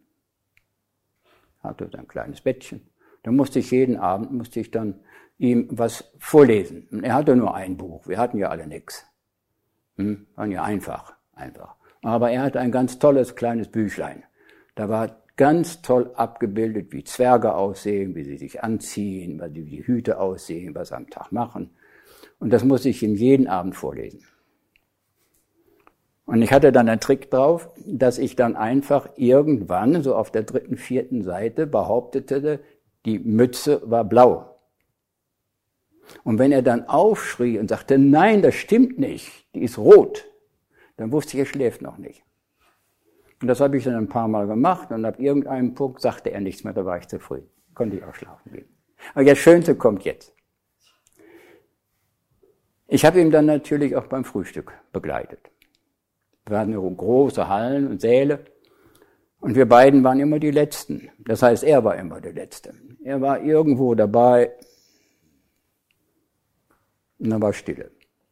Hatte so ein kleines Bettchen. Da musste ich jeden Abend, musste ich dann ihm was vorlesen. Und er hatte nur ein Buch. Wir hatten ja alle nichts. Hm? Waren ja einfach, einfach. Aber er hatte ein ganz tolles kleines Büchlein. Da war ganz toll abgebildet, wie Zwerge aussehen, wie sie sich anziehen, wie die Hüte aussehen, was sie am Tag machen. Und das musste ich ihm jeden Abend vorlesen. Und ich hatte dann einen Trick drauf, dass ich dann einfach irgendwann, so auf der dritten, vierten Seite, behauptete, die Mütze war blau. Und wenn er dann aufschrie und sagte, nein, das stimmt nicht, die ist rot, dann wusste ich, er schläft noch nicht. Und das habe ich dann ein paar Mal gemacht und ab irgendeinem Punkt sagte er nichts mehr, da war ich zu früh. Konnte ich auch schlafen gehen. Aber das Schönste kommt jetzt. Ich habe ihn dann natürlich auch beim Frühstück begleitet. Wir hatten große Hallen und Säle und wir beiden waren immer die Letzten. Das heißt, er war immer der Letzte. Er war irgendwo dabei und dann war Stille.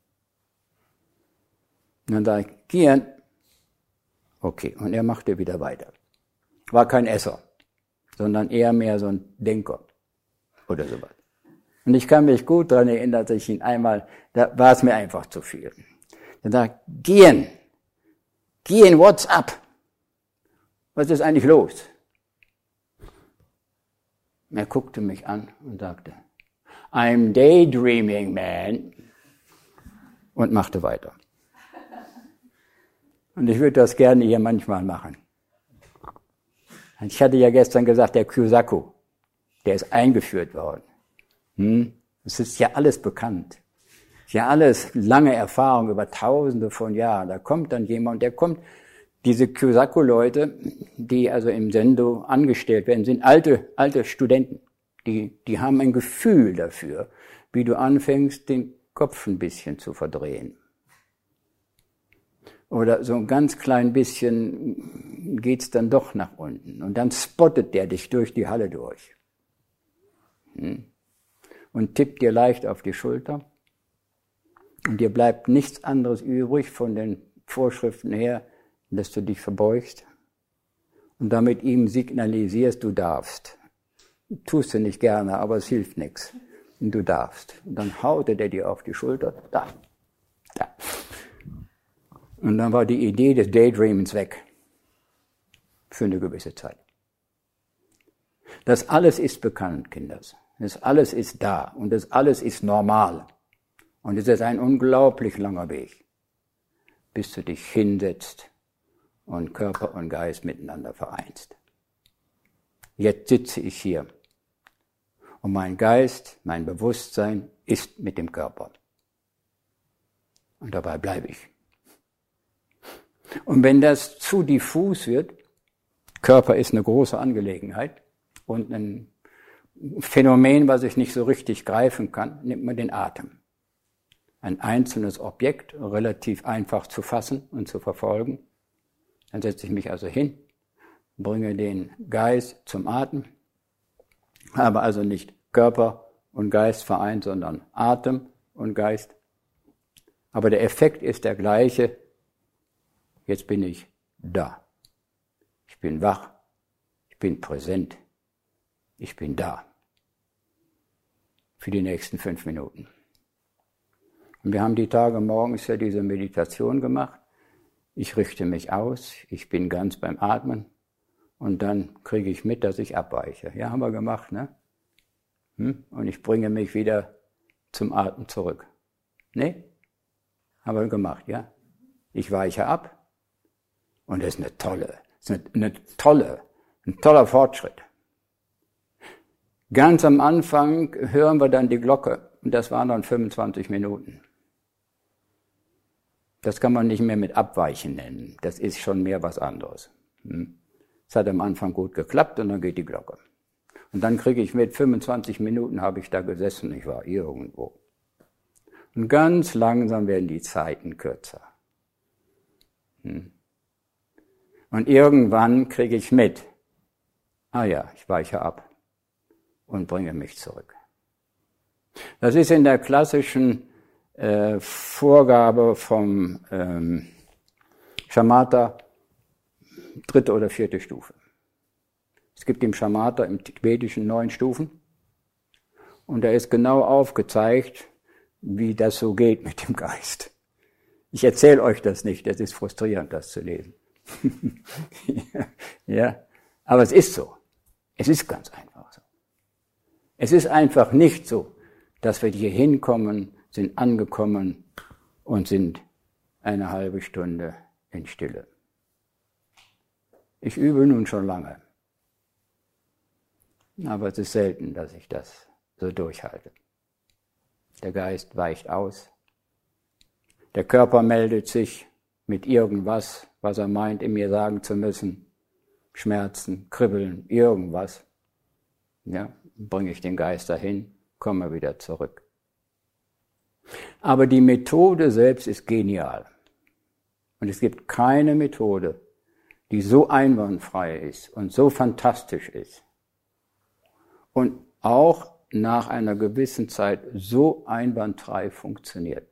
Und dann sage ich, Gian, okay, und er machte wieder weiter. War kein Esser, sondern eher mehr so ein Denker oder sowas. Und ich kann mich gut daran erinnern, dass ich ihn einmal, da war es mir einfach zu viel. Dann sage ich, Gian, Gian, what's up? Was ist eigentlich los? Er guckte mich an und sagte, I'm daydreaming, man. Und machte weiter. Und ich würde das gerne hier manchmal machen. Ich hatte ja gestern gesagt, der Kyosaku, der ist eingeführt worden. Hm? Das ist ja alles bekannt. Ja, alles lange Erfahrung über Tausende von Jahren. Da kommt dann jemand, der kommt, diese Kyosaku-Leute, die also im Sendo angestellt werden, sind alte, alte Studenten. Die, die haben ein Gefühl dafür, wie du anfängst, den Kopf ein bisschen zu verdrehen. Oder so ein ganz klein bisschen geht's dann doch nach unten. Und dann spottet der dich durch die Halle durch. Hm? und tippt dir leicht auf die Schulter. Und dir bleibt nichts anderes übrig von den Vorschriften her, dass du dich verbeugst und damit ihm signalisierst, du darfst. Tust du nicht gerne, aber es hilft nichts. Und du darfst. Und dann haute der dir auf die Schulter. Da. Da. Und dann war die Idee des Daydreamens weg. Für eine gewisse Zeit. Das alles ist bekannt, Kinders. Das alles ist da. Und das alles ist normal. Und es ist ein unglaublich langer Weg, bis du dich hinsetzt und Körper und Geist miteinander vereinst. Jetzt sitze ich hier. Und mein Geist, mein Bewusstsein ist mit dem Körper. Und dabei bleibe ich. Und wenn das zu diffus wird, Körper ist eine große Angelegenheit und ein Phänomen, was ich nicht so richtig greifen kann, nimmt man den Atem. Ein einzelnes Objekt, relativ einfach zu fassen und zu verfolgen. Dann setze ich mich also hin, bringe den Geist zum Atem, habe also nicht Körper und Geist vereint, sondern Atem und Geist. Aber der Effekt ist der gleiche. Jetzt bin ich da. Ich bin wach. Ich bin präsent. Ich bin da. Für die nächsten fünf Minuten. Und wir haben die Tage morgens ja diese Meditation gemacht. Ich richte mich aus. Ich bin ganz beim Atmen. Und dann kriege ich mit, dass ich abweiche. Ja, haben wir gemacht, ne? Hm? Und ich bringe mich wieder zum Atmen zurück. Ne? Haben wir gemacht, ja? Ich weiche ab. Und das ist eine tolle, das ist eine, eine tolle, ein toller Fortschritt. Ganz am Anfang hören wir dann die Glocke. Und das waren dann fünfundzwanzig Minuten. Das kann man nicht mehr mit Abweichen nennen. Das ist schon mehr was anderes. Es hat am Anfang gut geklappt und dann geht die Glocke. Und dann kriege ich mit, fünfundzwanzig Minuten habe ich da gesessen, ich war irgendwo. Und ganz langsam werden die Zeiten kürzer. Und irgendwann kriege ich mit, ah ja, ich weiche ab und bringe mich zurück. Das ist in der klassischen äh, Vorgabe vom ähm, Shamatha dritte oder vierte Stufe. Es gibt im Shamatha im Tibetischen neun Stufen und da ist genau aufgezeigt, wie das so geht mit dem Geist. Ich erzähle euch das nicht, es ist frustrierend, das zu lesen. Ja, aber es ist so. Es ist ganz einfach so. Es ist einfach nicht so, dass wir hier hinkommen, sind angekommen und sind eine halbe Stunde in Stille. Ich übe nun schon lange. Aber es ist selten, dass ich das so durchhalte. Der Geist weicht aus. Der Körper meldet sich mit irgendwas, was er meint, in mir sagen zu müssen. Schmerzen, Kribbeln, irgendwas. Ja, bringe ich den Geist dahin, komme wieder zurück. Aber die Methode selbst ist genial. Und es gibt keine Methode, die so einwandfrei ist und so fantastisch ist. Und auch nach einer gewissen Zeit so einwandfrei funktioniert,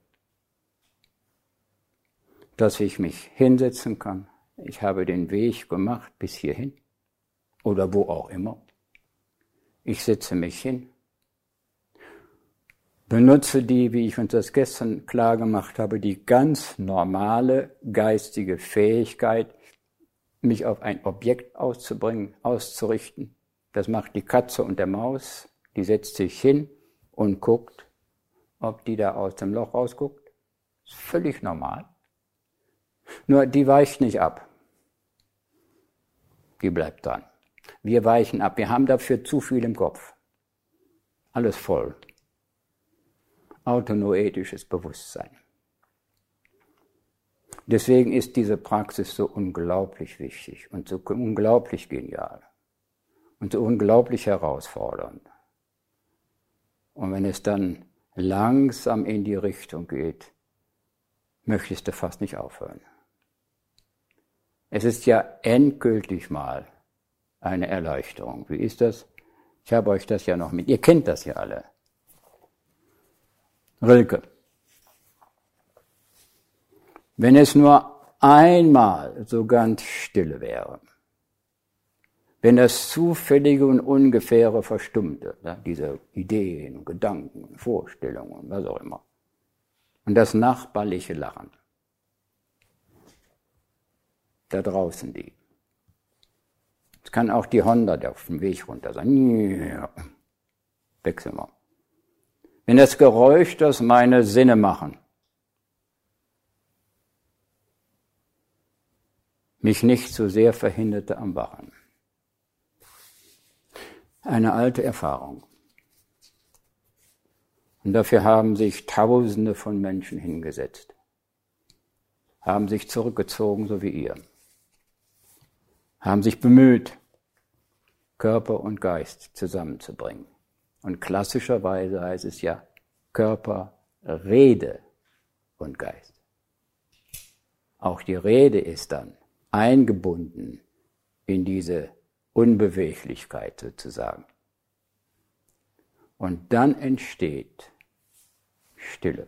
dass ich mich hinsetzen kann. Ich habe den Weg gemacht bis hierhin oder wo auch immer. Ich setze mich hin, benutze die, wie ich uns das gestern klar gemacht habe, die ganz normale geistige Fähigkeit, mich auf ein Objekt auszubringen, auszurichten. Das macht die Katze und der Maus. Die setzt sich hin und guckt, ob die da aus dem Loch rausguckt. Ist völlig normal. Nur die weicht nicht ab. Die bleibt dran. Wir weichen ab. Wir haben dafür zu viel im Kopf. Alles voll. Autonoetisches Bewusstsein. Deswegen ist diese Praxis so unglaublich wichtig und so unglaublich genial und so unglaublich herausfordernd. Und wenn es dann langsam in die Richtung geht, möchtest du fast nicht aufhören. Es ist ja endgültig mal eine Erleuchterung. Wie ist das? Ich habe euch das ja noch mit, ihr kennt das ja alle. Rilke. Wenn es nur einmal so ganz stille wäre, wenn das Zufällige und Ungefähre verstummte, ne, diese Ideen, Gedanken, Vorstellungen, was auch immer, und das nachbarliche Lachen, da draußen die. Es kann auch die Honda, der auf dem Weg runter sein. Wechseln wir. Wenn das Geräusch, das meine Sinne machen, mich nicht so sehr verhinderte am Wachen. Eine alte Erfahrung. Und dafür haben sich Tausende von Menschen hingesetzt, haben sich zurückgezogen, so wie ihr, haben sich bemüht, Körper und Geist zusammenzubringen. Und klassischerweise heißt es ja Körper, Rede und Geist. Auch die Rede ist dann eingebunden in diese Unbeweglichkeit sozusagen. Und dann entsteht Stille.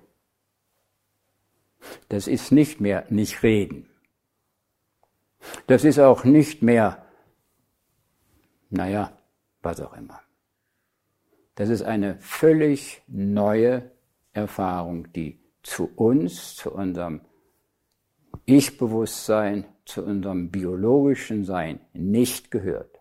Das ist nicht mehr nicht reden. Das ist auch nicht mehr, naja, was auch immer. Das ist eine völlig neue Erfahrung, die zu uns, zu unserem Ich-Bewusstsein, zu unserem biologischen Sein nicht gehört.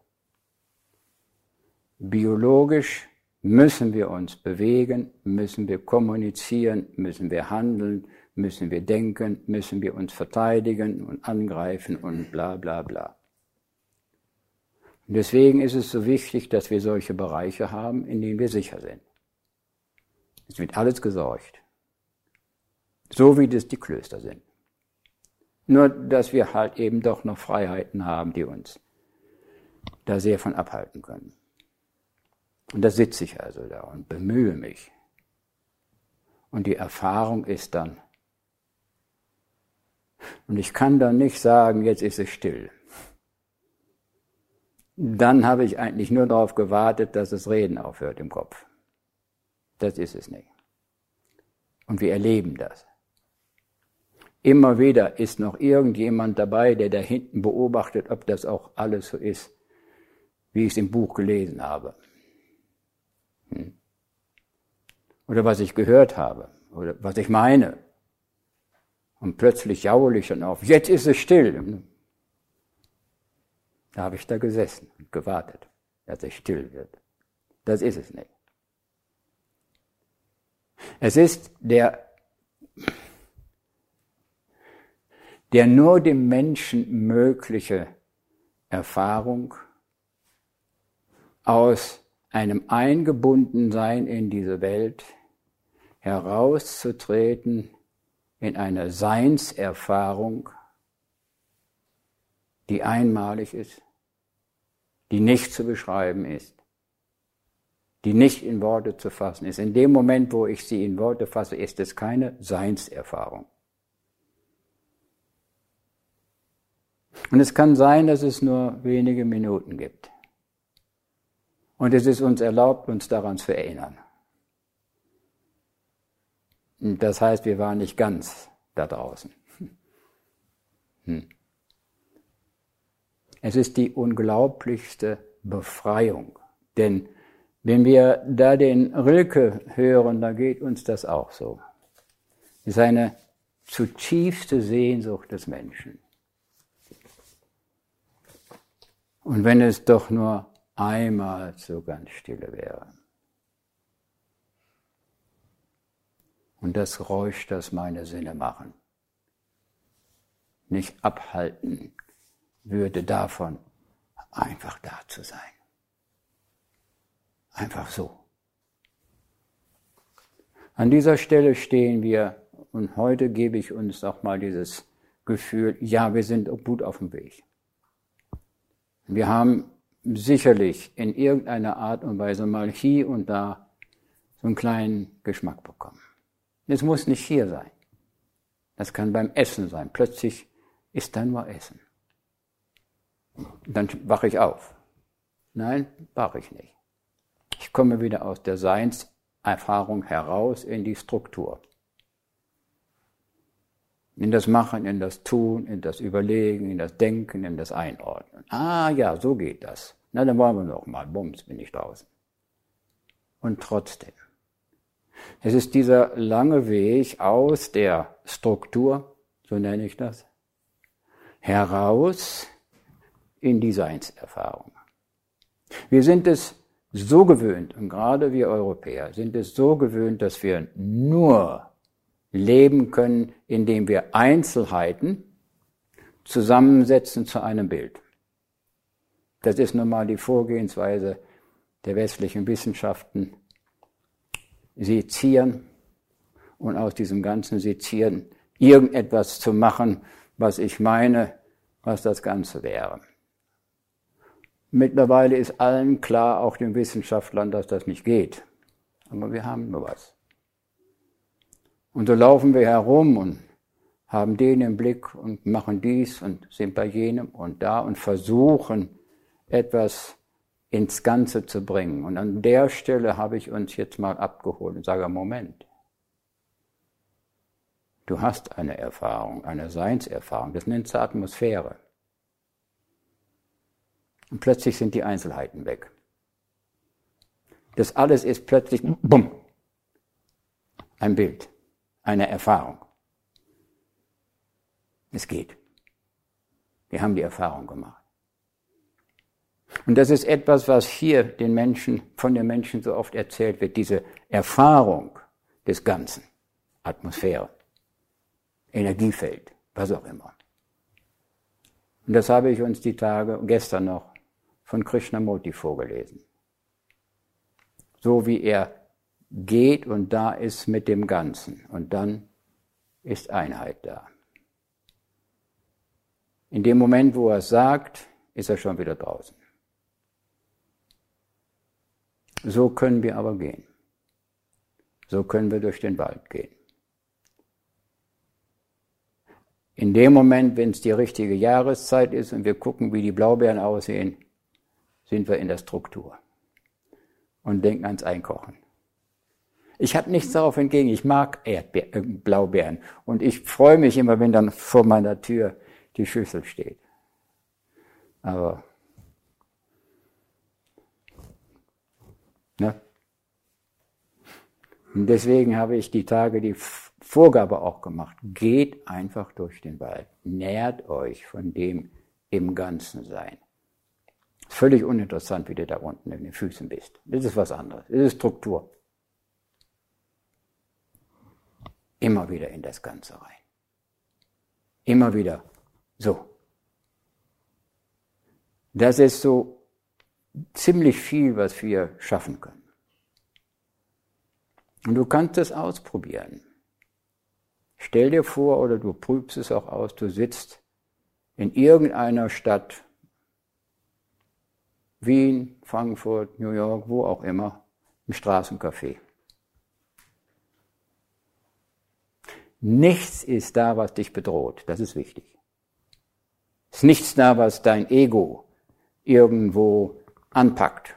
Biologisch müssen wir uns bewegen, müssen wir kommunizieren, müssen wir handeln, müssen wir denken, müssen wir uns verteidigen und angreifen und bla bla bla. Und deswegen ist es so wichtig, dass wir solche Bereiche haben, in denen wir sicher sind. Es wird alles gesorgt, so wie das die Klöster sind. Nur, dass wir halt eben doch noch Freiheiten haben, die uns da sehr von abhalten können. Und da sitze ich also da und bemühe mich. Und die Erfahrung ist dann, und ich kann dann nicht sagen, jetzt ist es still. Dann habe ich eigentlich nur darauf gewartet, dass das Reden aufhört im Kopf. Das ist es nicht. Und wir erleben das. Immer wieder ist noch irgendjemand dabei, der da hinten beobachtet, ob das auch alles so ist, wie ich es im Buch gelesen habe. Hm. Oder was ich gehört habe, oder was ich meine. Und plötzlich jaule ich dann auf, jetzt ist es still. Da habe ich da gesessen und gewartet, dass es still wird. Das ist es nicht. Es ist der, der nur dem Menschen mögliche Erfahrung aus einem Eingebundensein in diese Welt herauszutreten in eine Seinserfahrung, die einmalig ist, die nicht zu beschreiben ist, die nicht in Worte zu fassen ist. In dem Moment, wo ich sie in Worte fasse, ist es keine Seinserfahrung. Und es kann sein, dass es nur wenige Minuten gibt. Und es ist uns erlaubt, uns daran zu erinnern. Und das heißt, wir waren nicht ganz da draußen. Hm. Es ist die unglaublichste Befreiung. Denn wenn wir da den Rilke hören, da geht uns das auch so. Es ist eine zutiefste Sehnsucht des Menschen. Und wenn es doch nur einmal so ganz stille wäre. Und das Geräusch, das meine Sinne machen, nicht abhalten würde davon, einfach da zu sein. Einfach so. An dieser Stelle stehen wir und heute gebe ich uns auch mal dieses Gefühl, ja, wir sind gut auf dem Weg. Wir haben sicherlich in irgendeiner Art und Weise mal hier und da so einen kleinen Geschmack bekommen. Es muss nicht hier sein. Das kann beim Essen sein. Plötzlich ist da nur Essen. Dann wache ich auf. Nein, wache ich nicht. Ich komme wieder aus der Seinserfahrung Erfahrung heraus in die Struktur. In das Machen, in das Tun, in das Überlegen, in das Denken, in das Einordnen. Ah ja, so geht das. Na, dann wollen wir noch mal. Bums, bin ich draußen. Und trotzdem. Es ist dieser lange Weg aus der Struktur, so nenne ich das, heraus in die Seinserfahrung. Wir sind es so gewöhnt, und gerade wir Europäer sind es so gewöhnt, dass wir nur leben können, indem wir Einzelheiten zusammensetzen zu einem Bild. Das ist nun mal die Vorgehensweise der westlichen Wissenschaften. Sezieren und aus diesem ganzen Sezieren irgendetwas zu machen, was ich meine, was das Ganze wäre. Mittlerweile ist allen klar, auch den Wissenschaftlern, dass das nicht geht. Aber wir haben nur was. Und so laufen wir herum und haben den im Blick und machen dies und sind bei jenem und da und versuchen, etwas ins Ganze zu bringen. Und an der Stelle habe ich uns jetzt mal abgeholt und sage, Moment, du hast eine Erfahrung, eine Seinserfahrung, das nennt sich Atmosphäre. Und plötzlich sind die Einzelheiten weg. Das alles ist plötzlich, bumm, ein Bild, eine Erfahrung. Es geht. Wir haben die Erfahrung gemacht. Und das ist etwas, was hier den Menschen, von den Menschen so oft erzählt wird, diese Erfahrung des Ganzen, Atmosphäre, Energiefeld, was auch immer. Und das habe ich uns die Tage, gestern noch, von Krishnamurti vorgelesen. So wie er geht und da ist mit dem Ganzen und dann ist Einheit da. In dem Moment, wo er es sagt, ist er schon wieder draußen. So können wir aber gehen. So können wir durch den Wald gehen. In dem Moment, wenn es die richtige Jahreszeit ist und wir gucken, wie die Blaubeeren aussehen, sind wir in der Struktur und denken ans Einkochen. Ich habe nichts darauf entgegen, ich mag Erdbeer, äh, Blaubeeren und ich freue mich immer, wenn dann vor meiner Tür die Schüssel steht. Aber ne? Und deswegen habe ich die Tage die Vorgabe auch gemacht. Geht einfach durch den Wald. Nährt euch von dem im Ganzen Sein. Völlig uninteressant, wie du da unten in den Füßen bist. Das ist was anderes. Das ist Struktur. Immer wieder in das Ganze rein. Immer wieder so. Das ist so ziemlich viel, was wir schaffen können. Und du kannst es ausprobieren. Stell dir vor, oder du prüfst es auch aus, du sitzt in irgendeiner Stadt, Wien, Frankfurt, New York, wo auch immer, im Straßencafé. Nichts ist da, was dich bedroht, das ist wichtig. Es ist nichts da, was dein Ego irgendwo anpackt.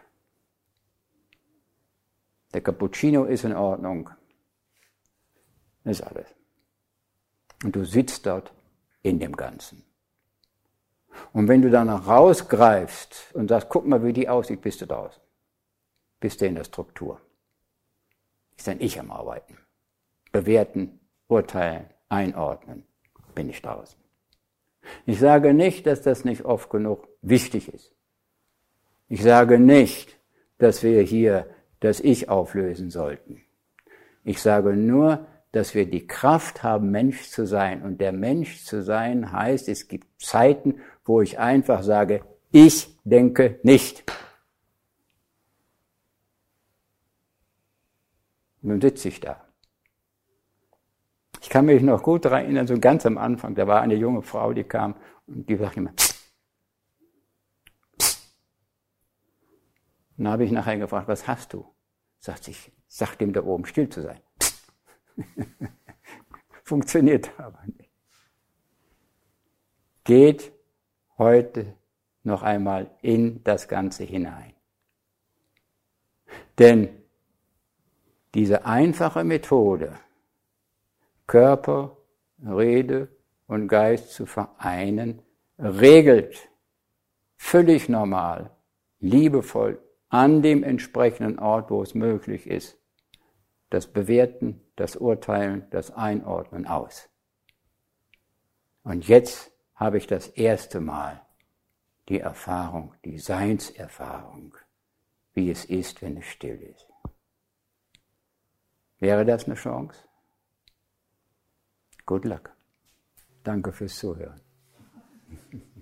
Der Cappuccino ist in Ordnung. Das ist alles. Und du sitzt dort in dem Ganzen. Und wenn du danach rausgreifst und sagst, guck mal, wie die aussieht, bist du draußen. Bist du in der Struktur. Ist dein Ich am Arbeiten. Bewerten, urteilen, einordnen, bin ich draußen. Ich sage nicht, dass das nicht oft genug wichtig ist. Ich sage nicht, dass wir hier das Ich auflösen sollten. Ich sage nur, dass wir die Kraft haben, Mensch zu sein. Und der Mensch zu sein heißt, es gibt Zeiten, wo ich einfach sage, ich denke nicht. Und dann sitze ich da. Ich kann mich noch gut daran erinnern, so ganz am Anfang, da war eine junge Frau, die kam und die sagte immer, psst, psst. Und dann habe ich nachher gefragt, was hast du? Sagt sie, sag dem da oben still zu sein. Funktioniert aber nicht. Geht heute noch einmal in das Ganze hinein. Denn Diese einfache Methode, Körper, Rede und Geist zu vereinen, regelt völlig normal, liebevoll, an dem entsprechenden Ort, wo es möglich ist, das Bewerten, das Urteilen, das Einordnen aus. Und jetzt habe ich das erste Mal die Erfahrung, die Seinserfahrung, wie es ist, wenn es still ist. Wäre das eine Chance? Good luck. Danke fürs Zuhören.